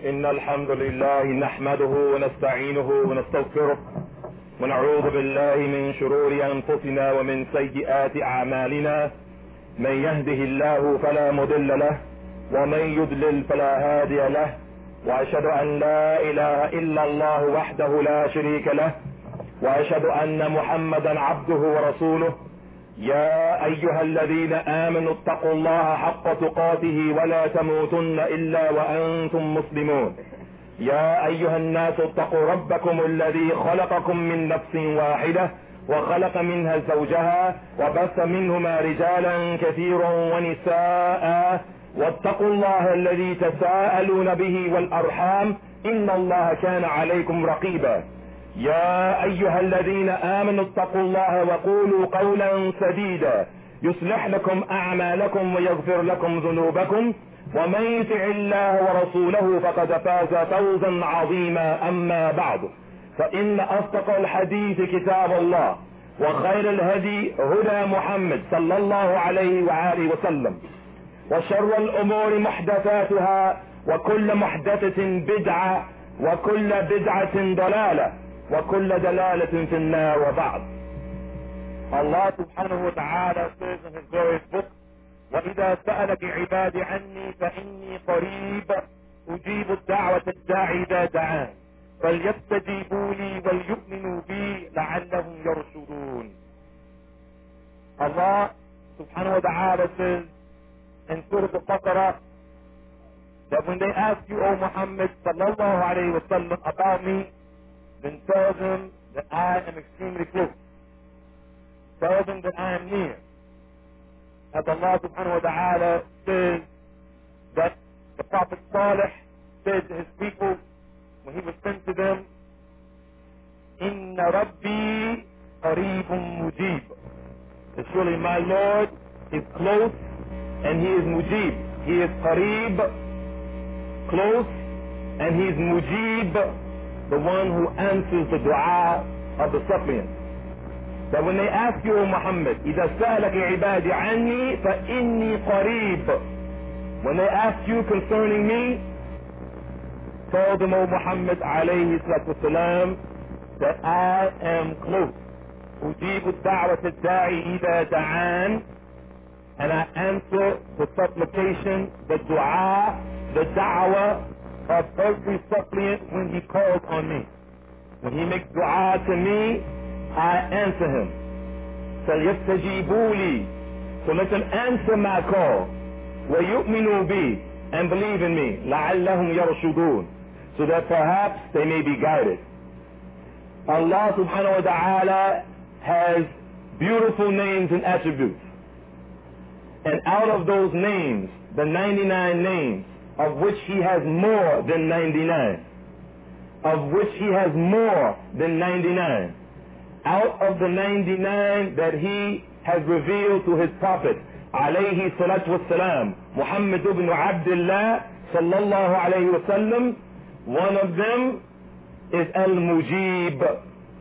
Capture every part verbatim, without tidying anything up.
إن الحمد لله نحمده ونستعينه ونستغفره ونعوذ بالله من شرور أنفسنا ومن سيئات أعمالنا. من يهده الله فلا مضل له ومن يضلل فلا هادي له، وأشهد أن لا إله إلا الله وحده لا شريك له، وأشهد أن محمدا عبده ورسوله. يا أيها الذين آمنوا اتقوا الله حق تقاته ولا تموتن إلا وأنتم مسلمون. يا أيها الناس اتقوا ربكم الذي خلقكم من نفس واحدة وخلق منها زوجها وبث منهما رجالا كثيرا ونساء، واتقوا الله الذي تساءلون به والأرحام إن الله كان عليكم رقيبا. يا أيها الذين آمنوا اتقوا الله وقولوا قولا سديدا يصلح لكم أعمالكم ويغفر لكم ذنوبكم، ومن يطع الله ورسوله فقد فاز فوزا عظيما. أما بعد، فإن أصدق الحديث كتاب الله، وخير الهدي هدى محمد صلى الله عليه وآله وسلم، وشر الأمور محدثاتها، وكل محدثة بدعة، وكل بدعة ضلالة، وكل دلالة في النار. وبعد. Allah subhanahu wa ta'ala says in his glorious book, وَإِذَا سَأَلَكِ عِبَادِ عَنِّي فَإِنِّي قَرِيبٌ أُجِيبُ الدَّعْوَةَ الدَّاعِ إِذَا دَعَانِ فَلْيَسْتَجِيبُوا لِي وَلْيُؤْمِنُوا بِي لَعَلَّهُمْ يَرْشُدُونَ. Allah subhanahu wa ta'ala says in Surah Al-Baqarah that when they ask you, O Muhammad sallallahu alayhi wa sallam, about me, then tell them that I am extremely close. Tell them that I am near. As Allah subhanahu wa ta'ala says that the Prophet Salih said to his people when he was sent to them, Inna Rabbi qareebun mujib. That surely my Lord is close and he is mujib. He is qareeb, close, and he is mujib, the one who answers the dua of the suppliant. That when they ask you, O Muhammad, إِذَا سَأَلَكِ عِبَادِ عَنِّي فَإِنِّي قَرِيبٌ, when they ask you concerning me, tell them, O Muhammad alayhi salatu wasalam, that I am close. أُجِيبُ الدَّعْوَةَ الدَّاعِ إِذَا دَعَانِ, and I answer the supplication, the dua, the da'wah of every suppliant when he calls on me. When he makes dua to me, I answer him. فَلْيَسْتَجِيبُوا لِي, so let them answer my call. وَيُؤْمِنُوا بِي, and believe in me. لَعَلَّهُمْ يَرْشُدُونَ, so that perhaps they may be guided. Allah subhanahu wa ta'ala has beautiful names and attributes. And out of those names, the ninety-nine names, of which he has more than ninety-nine, of which he has more than ninety-nine, out of the ninety-nine that he has revealed to his prophet, alayhi salatu wassalam, Muhammad ibn Abdullah, sallallahu alayhi wa sallam, one of them is Al-Mujib.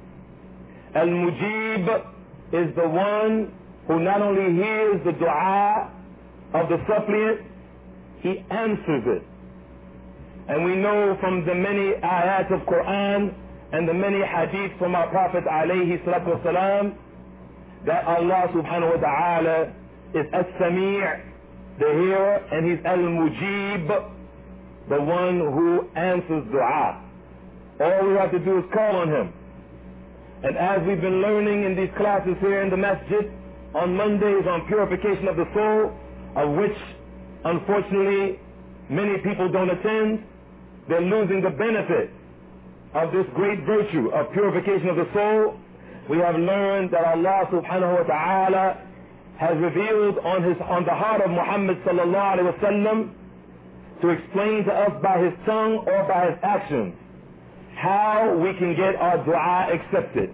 Al-Mujib is the one who not only hears the dua of the suppliant, he answers it. And we know from the many ayat of Quran and the many hadith from our Prophet alayhi salatu wasalam that Allah subhanahu wa ta'ala is As-Sami', the hearer, and he's Al-Mujib, the one who answers dua. All we have to do is call on him. And as we've been learning in these classes here in the masjid on Mondays on purification of the soul, of which unfortunately many people don't attend, they're losing the benefit of this great virtue of purification of the soul. We have learned that Allah subhanahu wa ta'ala has revealed on his on the heart of Muhammad sallallahu alaihi wasallam to explain to us by his tongue or by his actions how we can get our dua accepted,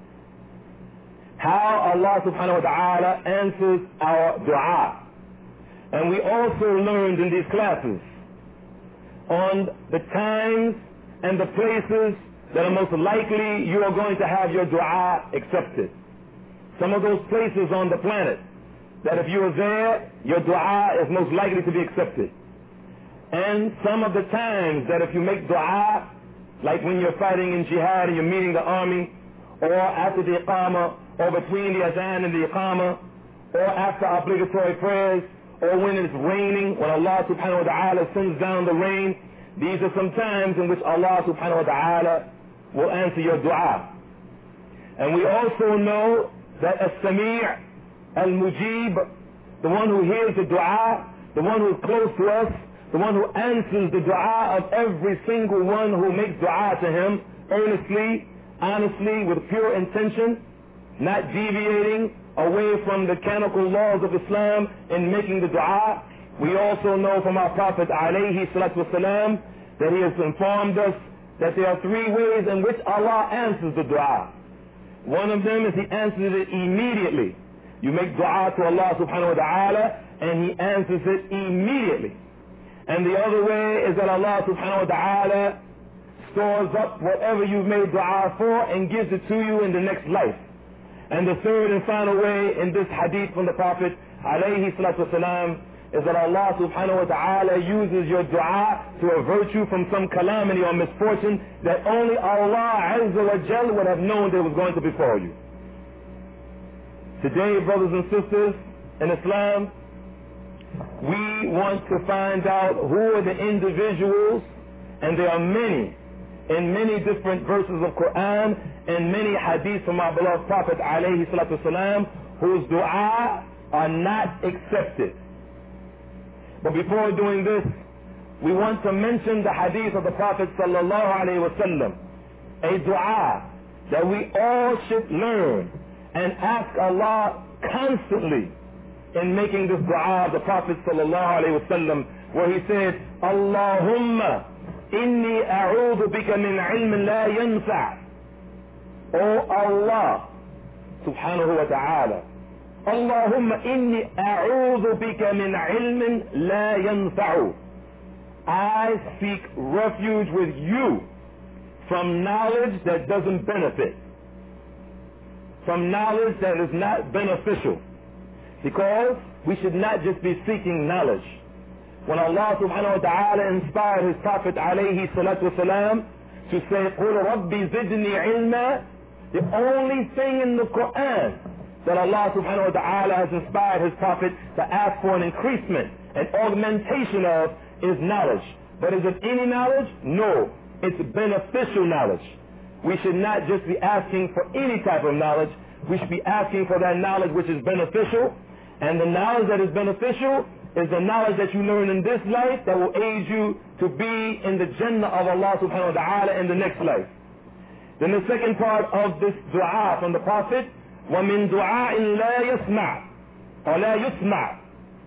how Allah subhanahu wa ta'ala answers our dua. And we also learned in these classes on the times and the places that are most likely you are going to have your dua accepted. Some of those places on the planet that if you are there, your dua is most likely to be accepted. And some of the times that if you make dua, like when you're fighting in jihad and you're meeting the army, or after the iqamah, or between the azan and the iqamah, or after obligatory prayers, or when it's raining, when Allah subhanahu wa ta'ala sends down the rain, these are some times in which Allah subhanahu wa ta'ala will answer your dua. And we also know that as-Sami' al-Mujib, the one who hears the dua, the one who is close to us, the one who answers the dua of every single one who makes dua to him earnestly, honestly, with pure intention, not deviating away from the canonical laws of Islam in making the dua. We also know from our Prophet alayhi salatu wasalam that he has informed us that there are three ways in which Allah answers the dua. One of them is he answers it immediately. You make dua to Allah subhanahu wa ta'ala and he answers it immediately. And the other way is that Allah subhanahu wa ta'ala stores up whatever you've made dua for and gives it to you in the next life. And the third and final way in this hadith from the Prophet alayhi salatu wasalam is that Allah subhanahu wa ta'ala uses your dua to avert you from some calamity or misfortune that only Allah azza wa jal would have known that was going to befall you. Today, brothers and sisters in Islam, we want to find out who are the individuals, and there are many, in many different verses of Quran and many hadiths from our beloved Prophet alayhi salatu wasalam, whose dua are not accepted. But before doing this, we want to mention the hadith of the Prophet sallallahu alayhi wasallam, a dua that we all should learn and ask Allah constantly in making this dua of the Prophet sallallahu alayhi wasallam, where he said, Allahumma inni a'udhu bika min ilmin la yanfa'. O Allah subhanahu wa ta'ala, Allahumma inni a'udhu bika min ilmin la yanfa'u. I seek refuge with you from knowledge that doesn't benefit, from knowledge that is not beneficial. Because we should not just be seeking knowledge. When Allah subhanahu wa ta'ala inspired his Prophet alayhi salatu wasalam to say, قُلْ رَبِّ زِدْنِي عِلْمًا, the only thing in the Quran that Allah subhanahu wa ta'ala has inspired his Prophet to ask for an increasement, an augmentation of, is knowledge. But is it any knowledge? No. It's beneficial knowledge. We should not just be asking for any type of knowledge. We should be asking for that knowledge which is beneficial. And the knowledge that is beneficial is the knowledge that you learn in this life that will aid you to be in the Jannah of Allah subhanahu wa ta'ala in the next life. Then the second part of this dua from the Prophet, وَمِن دُعَاءٍ لَا يَسْمَعْ or لَا يُسْمَعْ,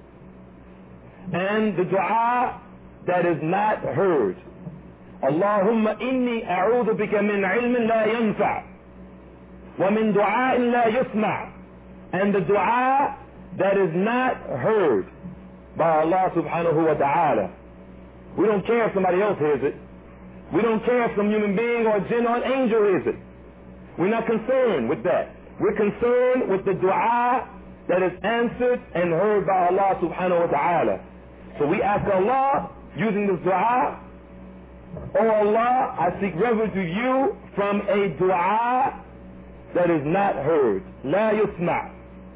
and the dua that is not heard. Allahumma inni a'udhu bika min ilmin la yanfa' wa min du'a'in la yusma', and the dua that is not heard by Allah subhanahu wa ta'ala. We don't care if somebody else hears it. We don't care if some human being or jinn or an angel hears it. We're not concerned with that. We're concerned with the dua that is answered and heard by Allah subhanahu wa ta'ala. So we ask Allah, using this dua, Oh Allah, I seek refuge with you from a dua that is not heard. La yusma'.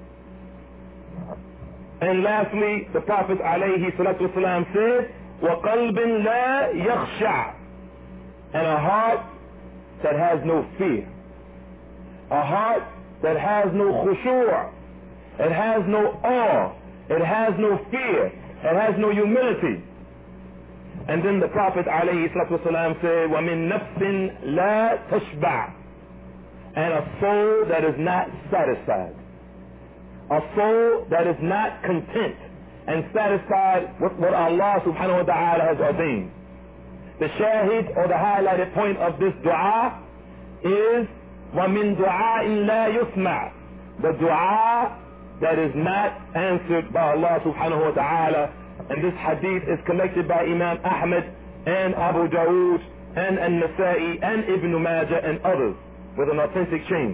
And lastly, the Prophet alayhi salatu wasalam said, وَقَلْبٍ لَا يَخْشَعْ, and a heart that has no fear. A heart that has no khushu', it has no awe, it has no fear, it has no humility. And then the Prophet alayhi salatu wasalam said, وَمِن نَفْسٍ لَا تَشْبَعْ, and a soul that is not satisfied. A soul that is not content and satisfied with what Allah subhanahu wa ta'ala has ordained. The shahid, or the highlighted point of this dua is وَمِن دُعَاءٍ لَا يُسْمَعْ, the dua that is not answered by Allah subhanahu wa ta'ala. And this hadith is collected by Imam Ahmad and Abu Dawood and An-Nasa'i and Ibn Majah and others with an authentic chain.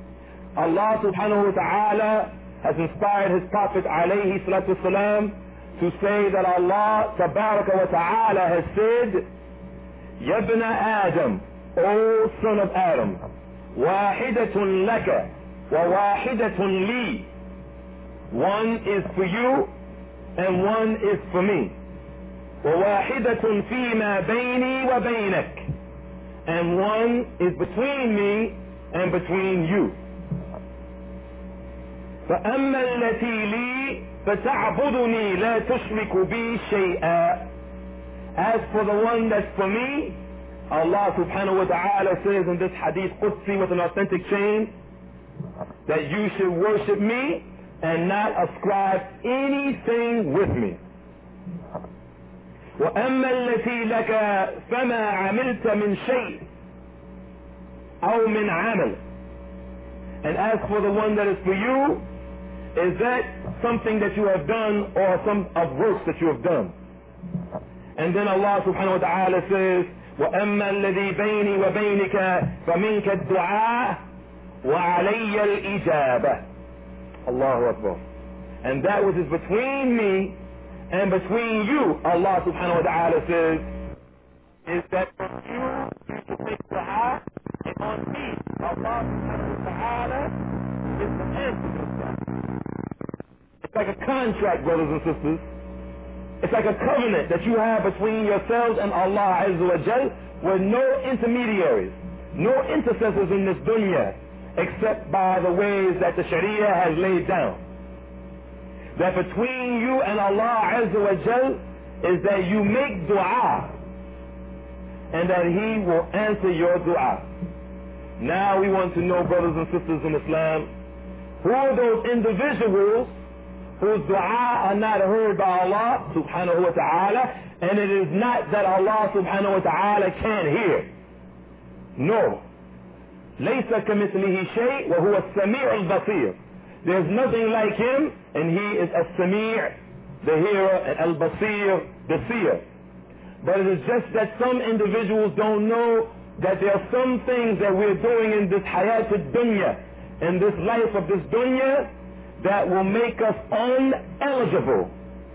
Allah subhanahu wa ta'ala has inspired his Prophet alayhi salatu wasalam to say that Allah tabaraka wa ta'ala has said, Yabna Adam, O son of Adam, wahidatun laka wa wahidatun li. One is for you and one is for me. Wa wahidatun fima bayni wa baynak. And one is between me and between you. فأما التي لي فتعبدني لا تشرك بي شيئا. As for the one that's for me, Allah subhanahu wa ta'ala says in this hadith Qudsi with an authentic chain that you should worship me and not ascribe anything with me. وأما التي لك فما عملت من شيء أو من عمل. And as for the one that is for you, is that something that you have done or some of works that you have done? And then Allah subhanahu wa ta'ala says, وَأَمَّا الَّذِي بَيْنِي وَبَيْنِكَ فَمِنْكَ الدُّعَاء وَعَلَيَّ الْإِجَابَةِ. Allahu Akbar. And that which is between me and between you, Allah subhanahu wa ta'ala says, is that from you, you should make dua, and on me, Allah subhanahu wa ta'ala is the answer to that. It's like a contract, brothers and sisters. It's like a covenant that you have between yourselves and Allah Azza wa Jal, with no intermediaries, no intercessors in this dunya, except by the ways that the Sharia has laid down. That between you and Allah Azza wa Jal is that you make dua, and that He will answer your dua. Now we want to know, brothers and sisters in Islam, who are those individuals whose dua are not heard by Allah subhanahu wa ta'ala, and it is not that Allah subhanahu wa ta'ala can't hear. No. لَيْسَ كَمِثْلِهِ شَيْءٍ وَهُوَ السَّمِيعُ الْبَصِيرُ. There's nothing like Him, and He is as-Sami', the hearer, and al-Basir, the seer. But it is just that some individuals don't know that there are some things that we're doing in this hayat al-dunya, in this life of this dunya, that will make us uneligible,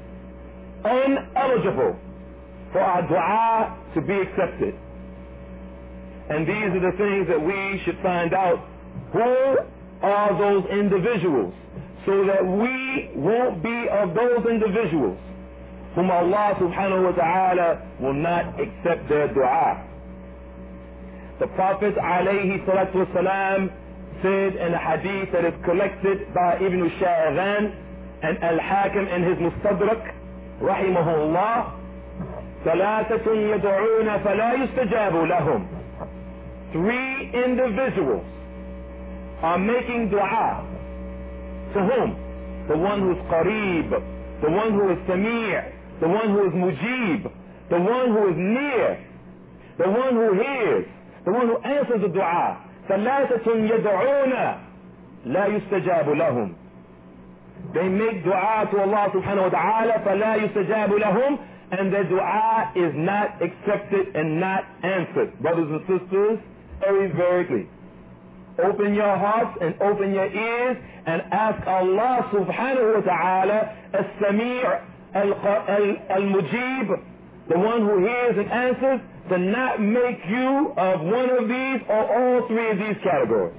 uneligible for our dua to be accepted. And these are the things that we should find out. Who are those individuals, so that we won't be of those individuals whom Allah subhanahu wa ta'ala will not accept their dua. The Prophet alayhi salatu wasalam said in a hadith that is collected by Ibn Sha'ban and Al-Hakim in his Mustadrak, rahimahullah, ثلاثة يدعون فلا يستجاب لهم. Three individuals are making dua. To whom? The one who is qareeb, the one who is sami', the one who is mujib, the one who is near, the one who hears, the one who answers the dua. ثلاثة يدعون لا يستجاب لهم. They make dua to Allah subhanahu wa ta'ala, فلا يستجاب لهم, and their dua is not accepted and not answered. Brothers and sisters, very, very clear. Open your hearts and open your ears and ask Allah subhanahu wa ta'ala, as-Sami' al-Mujib, the one who hears and answers, to not make you of one of these or all three of these categories.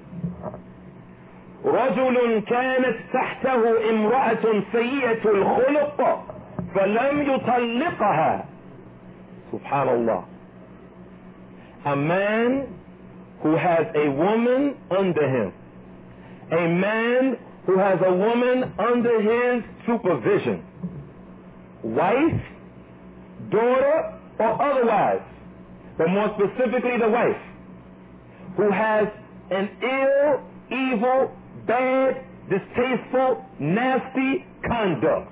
رجل كانت تحته امرأة سيئة الخلق فلم يطلقها. Subhanallah. A man who has a woman under him. A man who has a woman under his supervision. Wife, daughter, or otherwise, but more specifically the wife, who has an ill, evil, bad, distasteful, nasty conduct.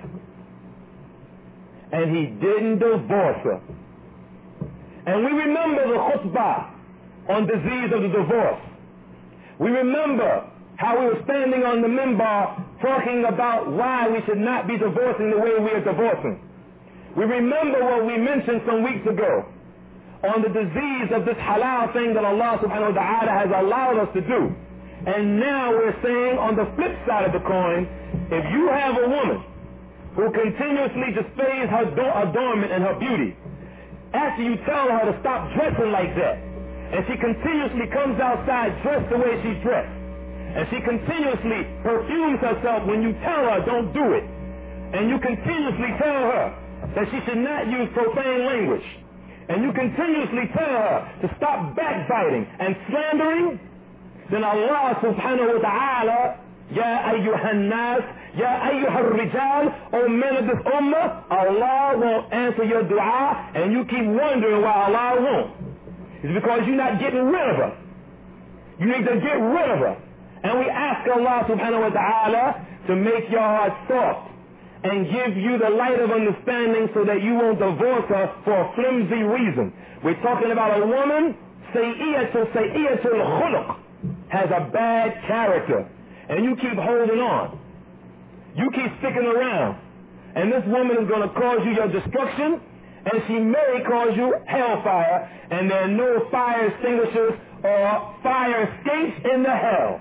And he didn't divorce her. And we remember the khutbah on disease of the divorce. We remember how we were standing on the minbar talking about why we should not be divorcing the way we are divorcing. We remember what we mentioned some weeks ago on the disease of this halal thing that Allah subhanahu wa ta'ala has allowed us to do. And now we're saying on the flip side of the coin, if you have a woman who continuously displays her adornment and her beauty. After you tell her to stop dressing like that, and she continuously comes outside dressed the way she's dressed, and she continuously perfumes herself when you tell her don't do it, and you continuously tell her that she should not use profane language, and you continuously tell her to stop backbiting and slandering, then Allah subhanahu wa ta'ala, Ya ayyuhan nas, Ya ayyuhar rijal, O men of this ummah, Allah won't answer your dua, and you keep wondering why Allah won't. It's because you're not getting rid of her. You need to get rid of her. And we ask Allah subhanahu wa ta'ala to make your heart soft and give you the light of understanding so that you won't divorce her for a flimsy reason. We're talking about a woman, sayyi'atul sayyi'atul khuluq, has a bad character, and you keep holding on. You keep sticking around, and this woman is going to cause you your destruction, and she may cause you hellfire, and there are no fire extinguishers or fire escapes in the hell.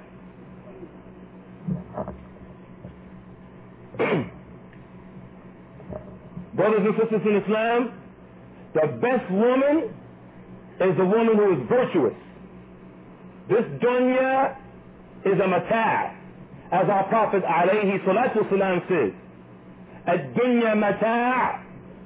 Brothers and sisters in Islam, the best woman is the woman who is virtuous. This dunya is a mata', as our Prophet alayhi salatu salam says, الدنيا متاع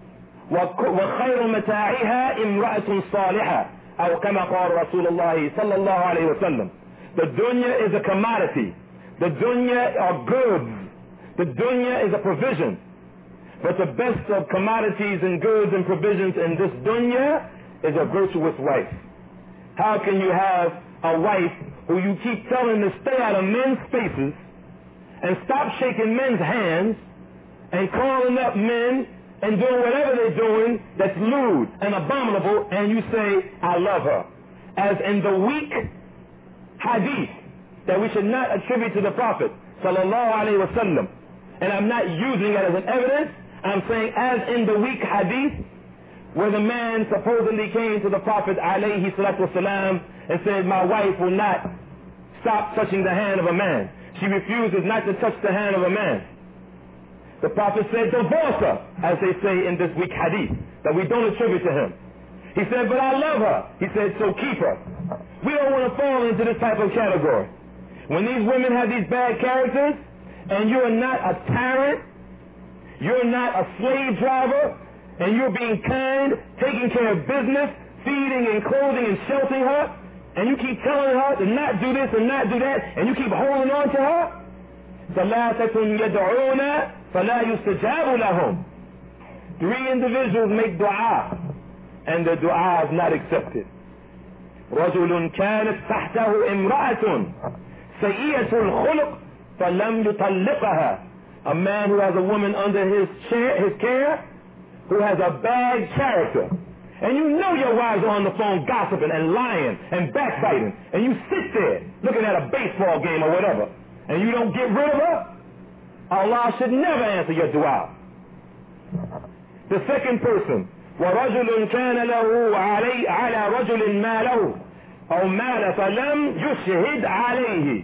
وخير متاعها امرأة صالحة أو كما قال رسول الله صلى الله عليه وسلم. The dunya is a commodity. The dunya are goods. The dunya is a provision. But the best of commodities and goods and provisions in this dunya is a virtuous wife. How can you have a wife who you keep telling to stay out of men's faces and stop shaking men's hands and calling up men and doing whatever they're doing that's lewd and abominable, and you say, I love her? As in the weak hadith that we should not attribute to the Prophet sallallahu alaihi wasallam. And I'm not using it as an evidence. I'm saying as in the weak hadith where the man supposedly came to the Prophet alayhi salatu wasalam and said, my wife will not stop touching the hand of a man. She refuses not to touch the hand of a man. The Prophet said, divorce her, as they say in this weak hadith that we don't attribute to him. He said, but I love her. He said, so keep her. We don't want to fall into this type of category. When these women have these bad characters and you're not a tyrant, you're not a slave driver, and you're being kind, taking care of business, feeding and clothing and sheltering her, and you keep telling her to not do this and not do that, and you keep holding on to her, ثلاثة يدعون فلا يستجاب لهم. Three individuals make dua, and the dua is not accepted. رجل كانت تحته امرأة سيئة الخلق فلم يطلقها. A man who has a woman under his care, his care, who has a bad character. And you know your wives are on the phone gossiping and lying and backbiting, and you sit there looking at a baseball game or whatever, and you don't get rid of her, Allah should never answer your dua. The second person, وَرَجُلٌ كَانَ لَهُ عَلَيْ عَلَى رَجُلٍ مَالَهُ أو مال فلم يشهد عليه.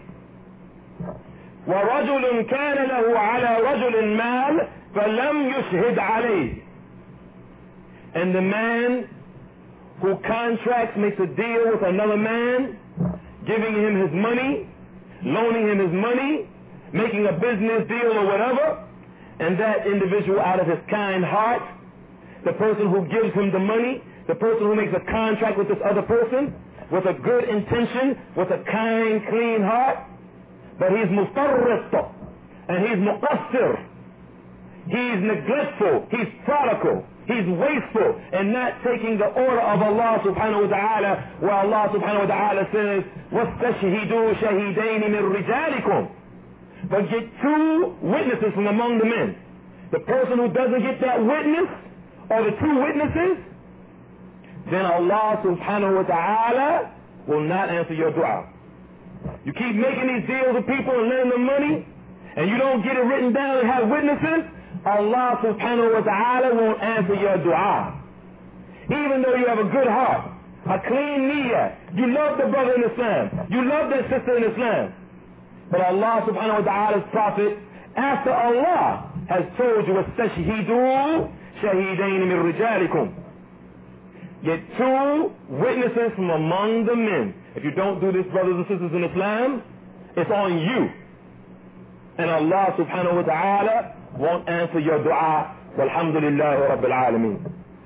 وَرَجُلٌ كَانَ لَهُ عَلَى رَجُلٍ مَال فلم يشهد عليه. And the man who contracts, makes a deal with another man, giving him his money, loaning him his money, making a business deal or whatever, and that individual out of his kind heart, the person who gives him the money, the person who makes a contract with this other person, with a good intention, with a kind, clean heart, but he's mufarrit, and he's muqassir, he's neglectful, he's prodigal, he's wasteful, and not taking the order of Allah subhanahu wa ta'ala, where Allah subhanahu wa ta'ala says, وَاسْتَشْهِدُوا شَهِدَيْنِ مِنْ رِجَالِكُمْ. But get two witnesses from among the men. The person who doesn't get that witness, or the two witnesses, then Allah subhanahu wa ta'ala will not answer your dua. You keep making these deals with people and lending them money, and you don't get it written down and have witnesses, Allah subhanahu wa ta'ala won't answer your dua. Even though you have a good heart, a clean niyyah, you love the brother in Islam, you love that sister in Islam, but Allah subhanahu wa ta'ala's prophet, after Allah has told you, "Istashhidu shahidain min rijalikum." Get two witnesses from among the men. If you don't do this, brothers and sisters in Islam, it's on you. And Allah subhanahu wa ta'ala won't answer your dua. Walhamdulillahi Rabbil Alameen.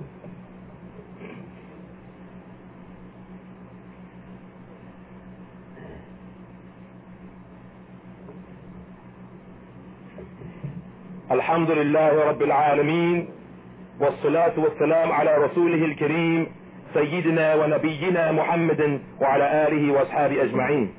Alhamdulillahi Rabbil Alameen. والصلاة والسلام على رسوله الكريم سيدنا ونبينا محمد وعلى آله وأصحابه أجمعين.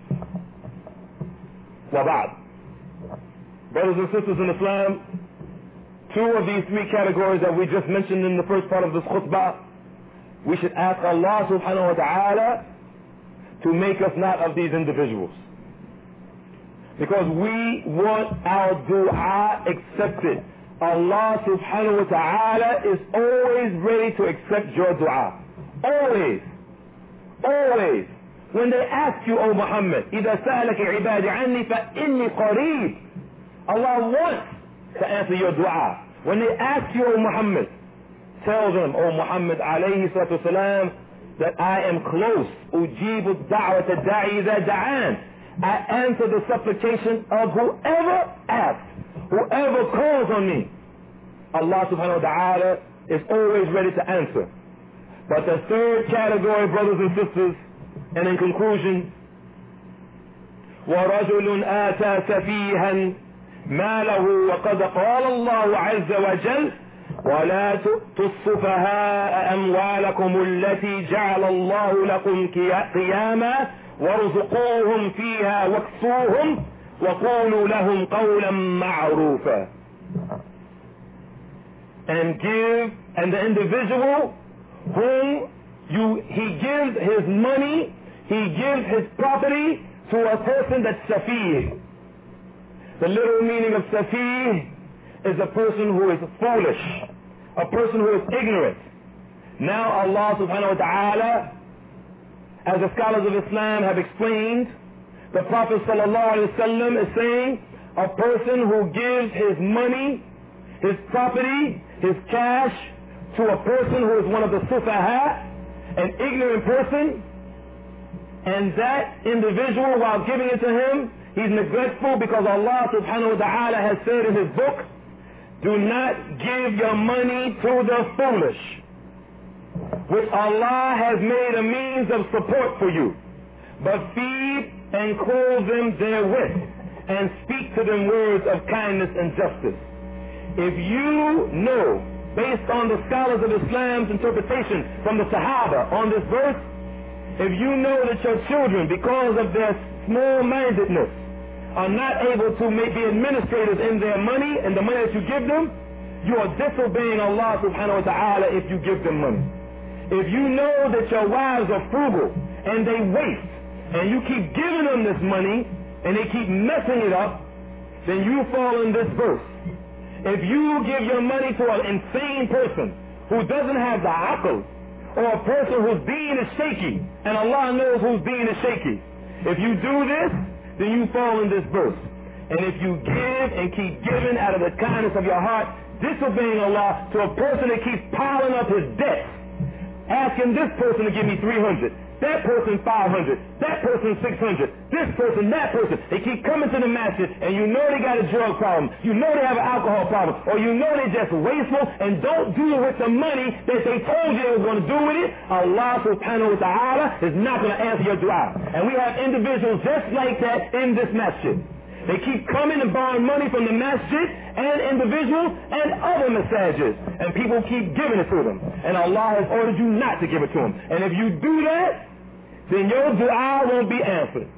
وبعد. Brothers and sisters in Islam, two of these three categories that we just mentioned in the first part of this khutbah, we should ask Allah subhanahu wa ta'ala to make us not of these individuals. Because we want our dua accepted. Allah subhanahu wa ta'ala is always ready to accept your dua. Always. Always. When they ask you, O Muhammad, إِذَا سَأَلَكَ عِبَادِ عَنِّي فَإِنِّي قَرِيبٌ. Allah wants to answer your dua. When they ask you, O Muhammad, tell them, O Muhammad alayhi salatu wasalam, that I am close. أُجِيبُ الدَّعْوَةَ الدَّاعِي إِذَا دَعَانِ. I answer the supplication of whoever asks. Whoever calls on me, Allah subhanahu wa ta'ala is always ready to answer. But the third category, brothers and sisters, and in conclusion, وَرَجُلٌ آتَى سَفِيهًا مَالَهُ وَقَدْ قَالَ اللَّهُ عَزَّ وَجَلَّ وَلَا تُؤْتُوا السُّفَهَاءَ أَمْوَالَكُمُ الَّتِي جَعَلَ اللَّهُ لَكُمْ قِيَامًا وَارْزُقُوهُمْ فِيهَا وَاكْسُوهُمْ وَقُولُوا لَهُمْ قَوْلًا مَعْرُوفًا. And give, and the individual whom you, he gives his money, he gives his property to a person that's safih. The literal meaning of safih is a person who is foolish, a person who is ignorant. Now Allah subhanahu wa ta'ala, as the scholars of Islam have explained, the Prophet sallallahu alaihi wasallam is saying a person who gives his money, his property, his cash to a person who is one of the sufaha, an ignorant person, and that individual, while giving it to him, he's neglectful, because Allah subhanahu wa ta'ala has said in his book, do not give your money to the foolish, which Allah has made a means of support for you, but feed and clothe them therewith, and speak to them words of kindness and justice. If you know, based on the scholars of Islam's interpretation from the Sahaba on this verse, if you know that your children, because of their small-mindedness, are not able to be administrators in their money and the money that you give them, you are disobeying Allah subhanahu wa ta'ala if you give them money. If you know that your wives are frugal and they waste, and you keep giving them this money, and they keep messing it up, then you fall in this verse. If you give your money to an insane person who doesn't have the aql, or a person whose being is shaky, and Allah knows whose being is shaky, if you do this, then you fall in this verse. And if you give and keep giving out of the kindness of your heart, disobeying Allah to a person that keeps piling up his debts, asking this person to give me three hundred, that person five hundred, that person six hundred, this person, that person. They keep coming to the masjid, and you know they got a drug problem, you know they have an alcohol problem, or you know they're just wasteful and don't do with the money that they told you they were going to do with it. Allah subhanahu wa ta'ala is not going to answer your dua. And we have individuals just like that in this masjid. They keep coming and borrowing money from the masjid and individuals and other masajids. And people keep giving it to them. And Allah has ordered you not to give it to them. And if you do that, then your dua won't be answered.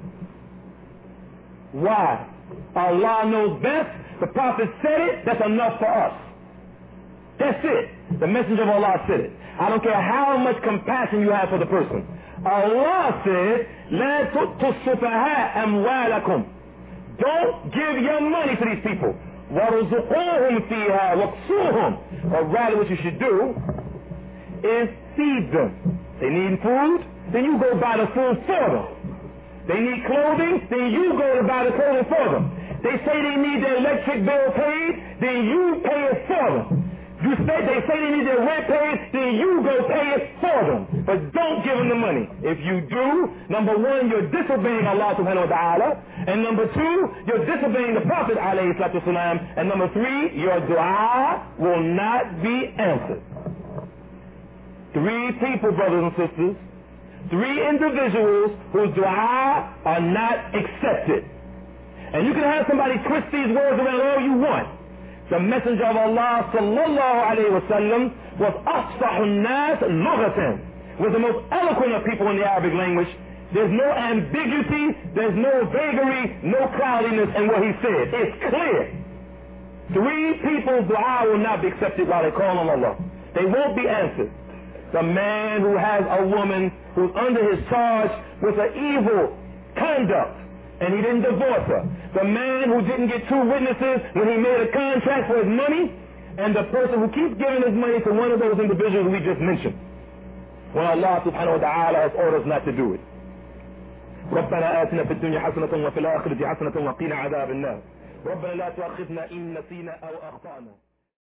Why? Allah knows best. The Prophet said it. That's enough for us. That's it. The Messenger of Allah said it. I don't care how much compassion you have for the person. Allah said, لَا تُؤْتُوا السُّفَهَاءَ أَمْوَالَكُمْ. Don't give your money to these people. وَرُزُقُوهُمْ فِيهَا وَاكْسُوهُمْ. Or rather, what you should do is feed them. They need food, then you go buy the food for them. They need clothing, then you go to buy the clothing for them. They say they need their electric bill paid, then you pay it for them. You say they say they need their rent paid, then you go pay it for them. But don't give them the money. If you do, number one, you're disobeying Allah subhanahu wa ta'ala. And number two, you're disobeying the Prophet alayhi salatu wasalam. And number three, your dua will not be answered. Three people, brothers and sisters, three individuals whose dua are not accepted. And you can have somebody twist these words around all you want. The Messenger of Allah sallallahu alayhi wa sallam was afsahun nas lughatan, was the most eloquent of people in the Arabic language. There's no ambiguity, there's no vagary, no cloudiness in what he said. It's clear. Three people's dua will not be accepted while they call on Allah. They won't be answered. The man who has a woman who's under his charge with an evil conduct, and he didn't divorce her. The man who didn't get two witnesses when he made a contract for his money, and the person who keeps giving his money to one of those individuals we just mentioned, when Allah subhanahu wa ta'ala has ordered us not to do it. ربنا آتنا في الدنيا حسنة وفي الآخرة حسنة وقنا عذاب النار. ربنا لا تؤاخذنا إن نسينا أو أخطأنا.